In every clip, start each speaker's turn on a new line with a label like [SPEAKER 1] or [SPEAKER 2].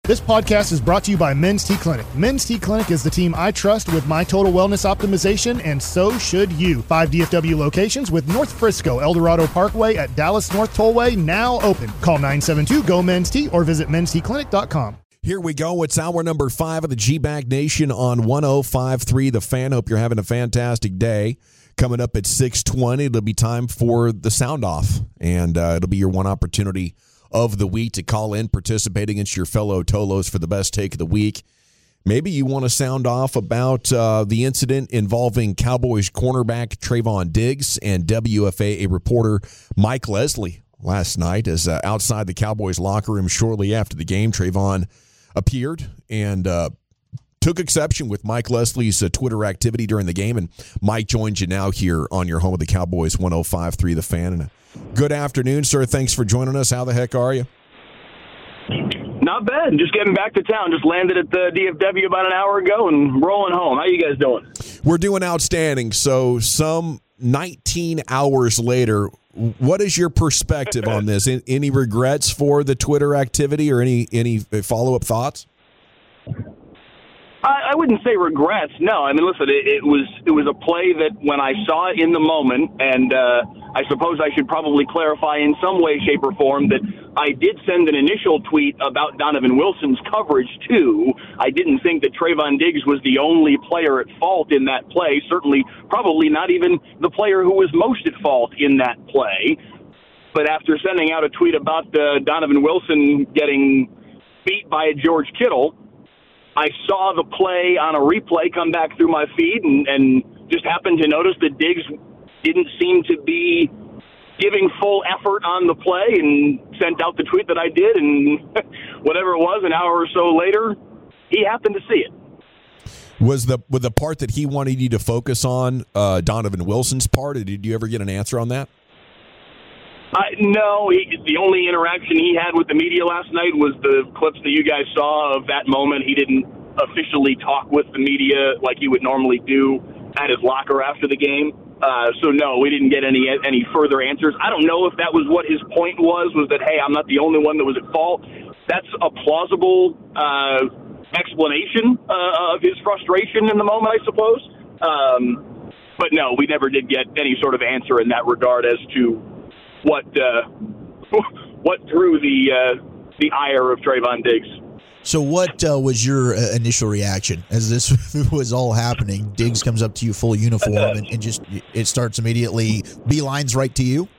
[SPEAKER 1] This podcast is brought to you by Men's T Clinic. Men's T Clinic is the team I trust with my total wellness optimization, and so should you. 5 DFW locations with North Frisco, Eldorado Parkway at Dallas North Tollway now open. Call 972-GO-MEN'S-T or visit mensteclinic.com.
[SPEAKER 2] Here we go. It's hour number 5 of the G-Bag Nation on 105.3 The Fan. Hope you're having a fantastic day. Coming up at 6:20, it'll be time for the sound off, and it'll be your one opportunity of the week to call in, participate against your fellow Tolos for the best take of the week. Maybe you want to sound off about the incident involving Cowboys cornerback Trayvon Diggs and WFAA reporter Mike Leslie last night as outside the Cowboys locker room shortly after the game. Trayvon appeared and took exception with Mike Leslie's Twitter activity during the game. And Mike joins you now here on your home of the Cowboys, 105.3 The Fan. And good afternoon, sir. Thanks for joining us. How the heck are you?
[SPEAKER 3] Not bad. Just getting back to town. Just landed at the DFW about an hour ago and rolling home. How you guys doing?
[SPEAKER 2] We're doing outstanding. So some 19 hours later, what is your perspective on this? Any regrets for the Twitter activity or any follow-up thoughts?
[SPEAKER 3] I wouldn't say regrets. No, I mean, listen, it was a play that when I saw it in the moment, and I suppose I should probably clarify in some way, shape, or form that I did send an initial tweet about Donovan Wilson's coverage too. I didn't think that Trayvon Diggs was the only player at fault in that play. Certainly, probably not even the player who was most at fault in that play. But after sending out a tweet about Donovan Wilson getting beat by George Kittle, I saw the play on a replay come back through my feed and just happened to notice that Diggs didn't seem to be giving full effort on the play and sent out the tweet that I did, and whatever it was, an hour or so later, he happened to see it.
[SPEAKER 2] Was the part that he wanted you to focus on Donovan Wilson's part, or did you ever get an answer on that?
[SPEAKER 3] No, the only interaction he had with the media last night was the clips that you guys saw of that moment. He didn't officially talk with the media like he would normally do at his locker after the game. So, no, we didn't get any further answers. I don't know if that was what his point was that, hey, I'm not the only one that was at fault. That's a plausible explanation of his frustration in the moment, I suppose. But, no, we never did get any sort of answer in that regard as to what drew the ire of Trayvon Diggs.
[SPEAKER 4] So what was your initial reaction as this was all happening? Diggs comes up to you full uniform and just it starts immediately beelines right to you?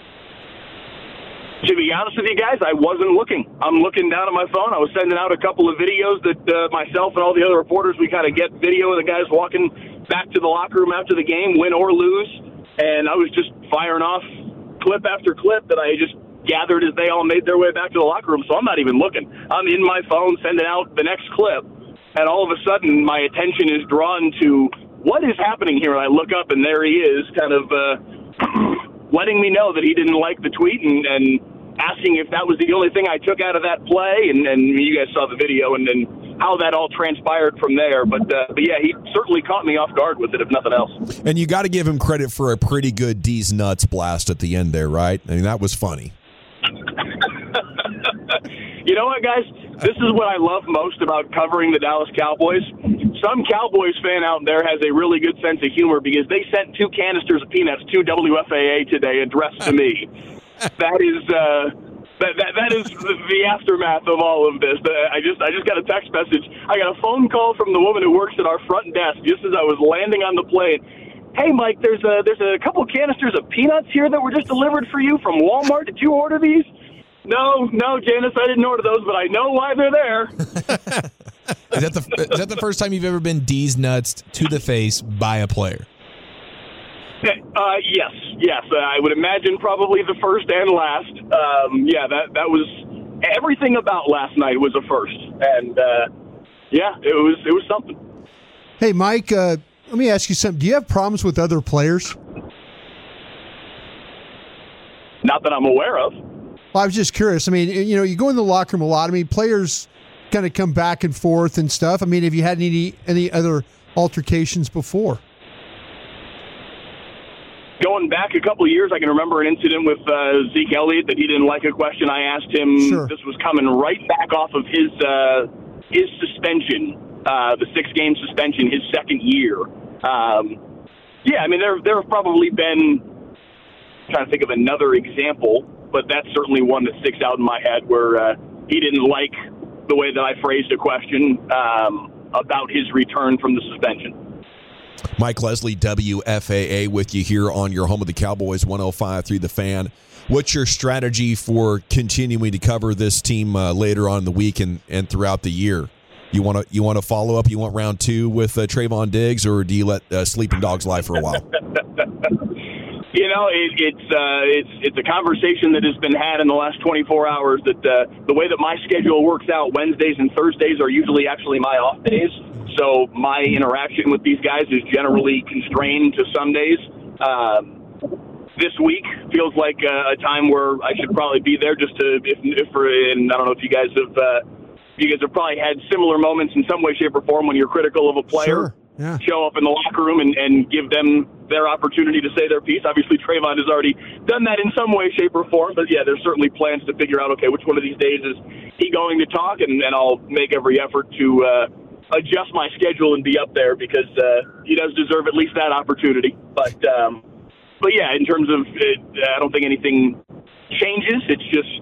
[SPEAKER 3] To be honest with you guys, I wasn't looking. I'm looking down at my phone. I was sending out a couple of videos that myself and all the other reporters, we kind of get video of the guys walking back to the locker room after the game, win or lose. And I was just firing off clip after clip that I just gathered as they all made their way back to the locker room. So I'm not even looking. I'm in my phone sending out the next clip, and all of a sudden my attention is drawn to what is happening here. And I look up, and there he is, kind of letting me know that he didn't like the tweet and asking if that was the only thing I took out of that play. And you guys saw the video and then how that all transpired from there. But yeah, he certainly caught me off guard with it, if nothing else.
[SPEAKER 2] And you got to give him credit for a pretty good D's nuts blast at the end there, right? I mean, that was funny.
[SPEAKER 3] You know what, guys? This is what I love most about covering the Dallas Cowboys. Some Cowboys fan out there has a really good sense of humor because they sent 2 canisters of peanuts to WFAA today addressed to me. That is that is the aftermath of all of this. I just got a text message. I got a phone call from the woman who works at our front desk just as I was landing on the plane. Hey, Mike, there's a couple canisters of peanuts here that were just delivered for you from Walmart. Did you order these? No, Janice, I didn't order those, but I know why they're there.
[SPEAKER 5] Is that the first time you've ever been D's nuts to the face by a player?
[SPEAKER 3] Yes. I would imagine probably the first and last. That was everything about last night was a first, and it was something.
[SPEAKER 6] Hey, Mike, let me ask you something. Do you have problems with other players?
[SPEAKER 3] Not that I'm aware of.
[SPEAKER 6] Well, I was just curious. I mean, you go in the locker room a lot. I mean, players kind of come back and forth and stuff. I mean, have you had any other altercations before?
[SPEAKER 3] Going back a couple of years, I can remember an incident with Zeke Elliott that he didn't like a question I asked him.
[SPEAKER 6] Sure.
[SPEAKER 3] This was coming right back off of his suspension, the 6-game suspension, his second year. Yeah, I mean, there have probably been, I'm trying to think of another example, but that's certainly one that sticks out in my head where he didn't like the way that I phrased a question about his return from the suspension.
[SPEAKER 2] Mike Leslie, WFAA, with you here on your home of the Cowboys, 105.3 The Fan. What's your strategy for continuing to cover this team later on in the week and throughout the year? You want to follow up? You want round 2 with Trayvon Diggs, or do you let sleeping dogs lie for a while?
[SPEAKER 3] You know, it's a conversation that has been had in the last 24 hours that the way that my schedule works out, Wednesdays and Thursdays are usually actually my off days. So my interaction with these guys is generally constrained to Sundays. This week feels like a time where I should probably be there just to, and I don't know if you guys have probably had similar moments in some way, shape, or form when you're critical of a player.
[SPEAKER 6] Sure. Yeah.
[SPEAKER 3] Show up in the locker room and give them their opportunity to say their piece. Obviously, Trayvon has already done that in some way, shape, or form. But, yeah, there's certainly plans to figure out, okay, which one of these days is he going to talk? And I'll make every effort to adjust my schedule and be up there because he does deserve at least that opportunity. But yeah, in terms of I don't think anything changes. It's just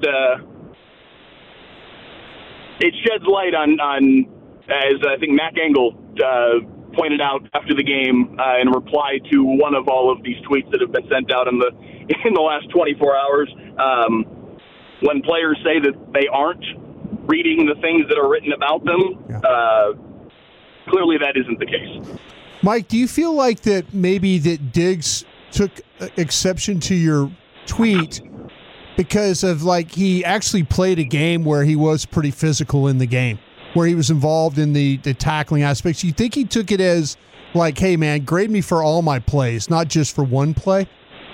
[SPEAKER 3] it sheds light on as I think Mac Engel pointed out after the game in reply to one of all of these tweets that have been sent out in the last 24 hours. When players say that they aren't reading the things that are written about them, clearly that isn't the case.
[SPEAKER 6] Mike, do you feel like that maybe that Diggs took exception to your tweet because of he actually played a game where he was pretty physical in the game, where he was involved in the tackling aspects? You think he took it as hey man, grade me for all my plays, not just for one play?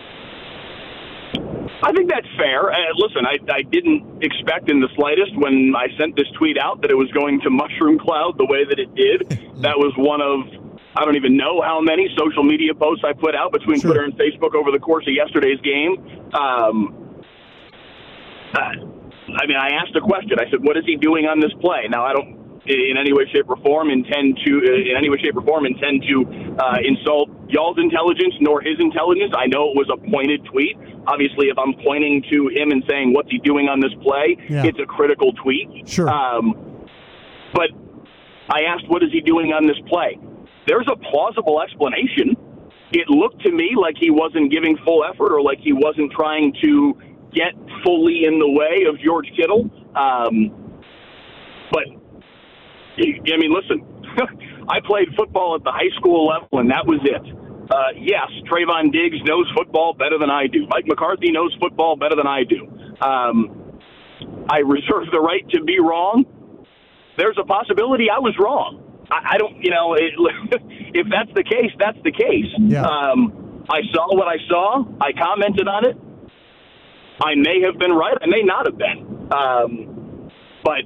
[SPEAKER 3] I think that's fair. Listen, I didn't expect in the slightest when I sent this tweet out that it was going to mushroom cloud the way that it did. That was one of, I don't even know how many social media posts I put out between Twitter and Facebook over the course of yesterday's game. I asked a question. I said, what is he doing on this play? Now, I don't in any way, shape, or form intend to insult y'all's intelligence nor his intelligence. I know it was a pointed tweet. Obviously, if I'm pointing to him and saying, what's he doing on this play, it's a critical tweet.
[SPEAKER 6] Sure.
[SPEAKER 3] But I asked, what is he doing on this play? There's a plausible explanation. It looked to me like he wasn't giving full effort or like he wasn't trying to get fully in the way of George Kittle. But, I mean, listen, I played football at the high school level, and that was it. Yes, Trayvon Diggs knows football better than I do. Mike McCarthy knows football better than I do. I reserve the right to be wrong. There's a possibility I was wrong. I don't, if that's the case, that's the case.
[SPEAKER 6] Yeah.
[SPEAKER 3] I saw what I saw. I commented on it. I may have been right. I may not have been. But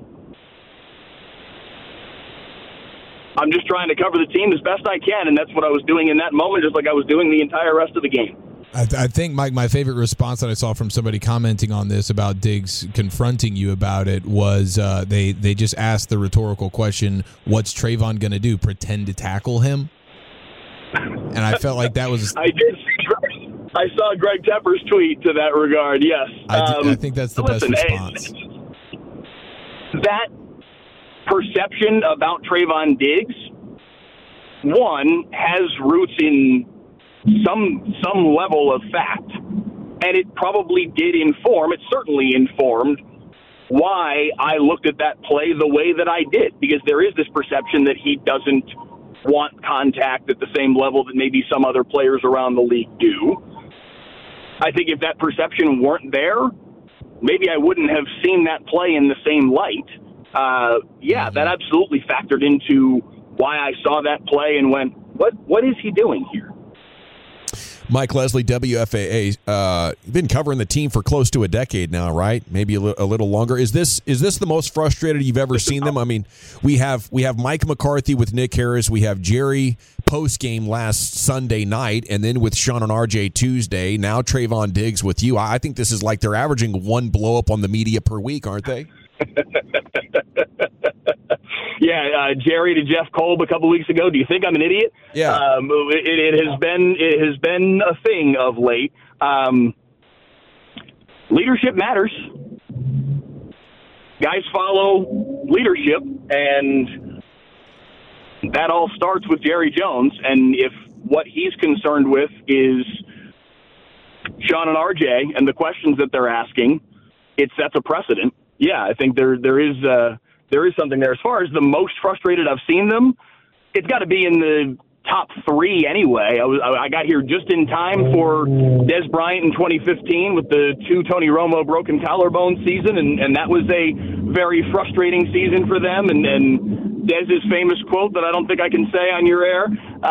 [SPEAKER 3] I'm just trying to cover the team as best I can, and that's what I was doing in that moment, just like I was doing the entire rest of the game.
[SPEAKER 5] I think, Mike, my favorite response that I saw from somebody commenting on this about Diggs confronting you about it was they just asked the rhetorical question, what's Trayvon going to do, pretend to tackle him? And I felt like that was...
[SPEAKER 3] I did. I saw Greg Tepper's tweet to that regard, yes.
[SPEAKER 5] I think that's the best response.
[SPEAKER 3] That perception about Trayvon Diggs, one, has roots in some level of fact, and it probably did inform, it certainly informed why I looked at that play the way that I did, because there is this perception that he doesn't want contact at the same level that maybe some other players around the league do. I think if that perception weren't there, maybe I wouldn't have seen that play in the same light. That absolutely factored into why I saw that play and went, what is he doing here?
[SPEAKER 2] Mike Leslie, WFAA. You've been covering the team for close to a decade now, right? Maybe a little longer. Is this the most frustrated you've ever seen them? I mean, we have Mike McCarthy with Nick Harris. We have Jerry post game last Sunday night, and then with Sean and RJ Tuesday. Now Trayvon Diggs with you. I think this is like they're averaging one blow up on the media per week, aren't they?
[SPEAKER 3] Yeah, Jerry to Jeff Kolb a couple weeks ago. Do you think I'm an idiot?
[SPEAKER 2] Yeah.
[SPEAKER 3] It has been a thing of late. Leadership matters. Guys follow leadership, and that all starts with Jerry Jones. And if what he's concerned with is Sean and RJ and the questions that they're asking, it sets a precedent. Yeah, I think there is something there. As far as the most frustrated I've seen them, it's got to be in the top three anyway. I got here just in time for Dez Bryant in 2015 with the 2 Tony Romo broken collarbone season, and that was a very frustrating season for them. And Dez's famous quote that I don't think I can say on your air.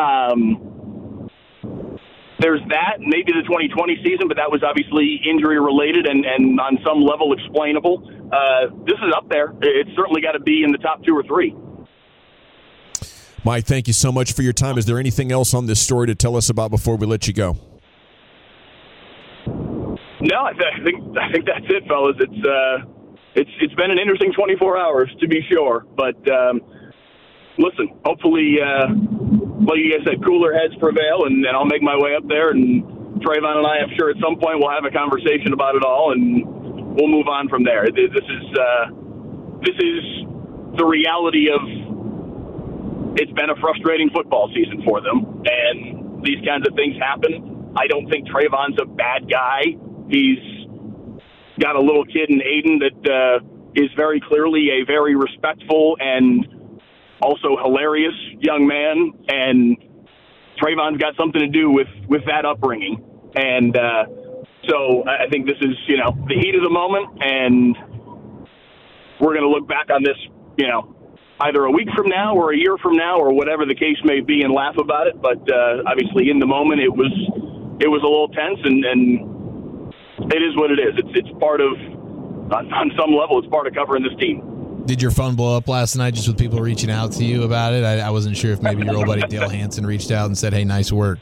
[SPEAKER 3] There's that, maybe the 2020 season, but that was obviously injury-related and on some level explainable. This is up there. It's certainly got to be in the top 2 or 3.
[SPEAKER 2] Mike, thank you so much for your time. Is there anything else on this story to tell us about before we let you go?
[SPEAKER 3] No, I think that's it, fellas. It's been an interesting 24 hours, to be sure. But listen, hopefully, like you guys said, cooler heads prevail, and I'll make my way up there. And Trayvon and I, I'm sure at some point we'll have a conversation about it all, and we'll move on from there. This is the reality of. It's been a frustrating football season for them, and these kinds of things happen. I don't think Trayvon's a bad guy. He's got a little kid in Aiden that is very clearly a very respectful and also hilarious young man, and Trayvon's got something to do with that upbringing. And so I think this is, the heat of the moment, and we're going to look back on this, either a week from now or a year from now or whatever the case may be and laugh about it. But obviously in the moment it was a little tense, and it is what it is. It's part of, on some level, it's part of covering this team.
[SPEAKER 5] Did your phone blow up last night just with people reaching out to you about it? I wasn't sure if maybe your old buddy Dale Hansen reached out and said, hey, nice work.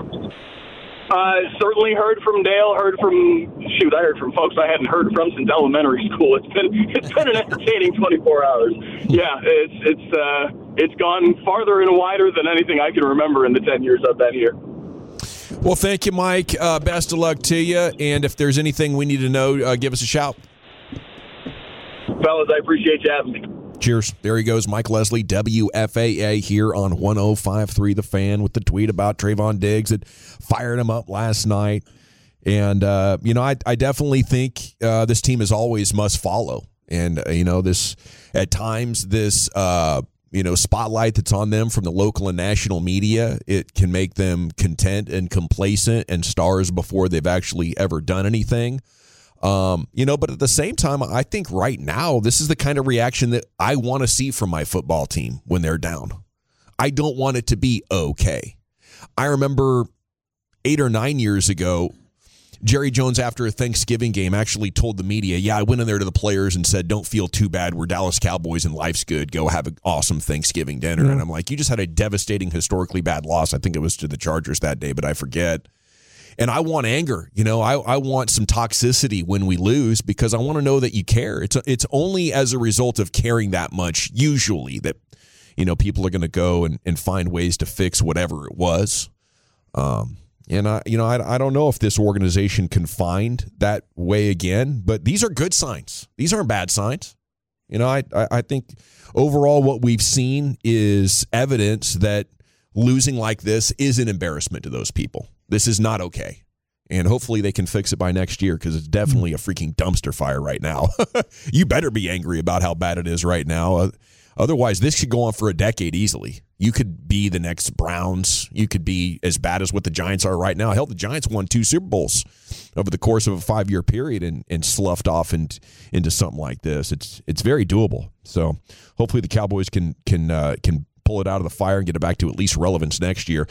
[SPEAKER 3] Certainly heard from Dale, I heard from folks I hadn't heard from since elementary school. It's been an entertaining 24 hours. Yeah, it's gone farther and wider than anything I can remember in the 10 years I've been here.
[SPEAKER 2] Well, thank you, Mike. Best of luck to you. And if there's anything we need to know, give us a shout.
[SPEAKER 3] Fellas, I appreciate you having me.
[SPEAKER 2] Cheers. There he goes, Mike Leslie, WFAA, here on 105.3 The Fan with the tweet about Trayvon Diggs that fired him up last night. And, I definitely think this team is always must follow. And, this at times, this, spotlight that's on them from the local and national media, it can make them content and complacent and stars before they've actually ever done anything. But at the same time, I think right now, this is the kind of reaction that I want to see from my football team when they're down. I don't want it to be okay. I remember 8 or 9 years ago, Jerry Jones, after a Thanksgiving game, actually told the media, I went in there to the players and said, don't feel too bad. We're Dallas Cowboys and life's good. Go have an awesome Thanksgiving dinner. Yeah. And I'm like, you just had a devastating, historically bad loss. I think it was to the Chargers that day, but I forget. And I want anger. I want some toxicity when we lose because I want to know that you care. It's only as a result of caring that much, usually, that people are going to go and find ways to fix whatever it was. And I don't know if this organization can find that way again, but these are good signs. These aren't bad signs. I think overall what we've seen is evidence that losing like this is an embarrassment to those people. This is not okay. And hopefully they can fix it by next year because it's definitely a freaking dumpster fire right now. You better be angry about how bad it is right now. Otherwise, this could go on for a decade easily. You could be the next Browns. You could be as bad as what the Giants are right now. Hell, the Giants won 2 Super Bowls over the course of a 5-year period and sloughed off into something like this. It's very doable. So hopefully the Cowboys can pull it out of the fire and get it back to at least relevance next year.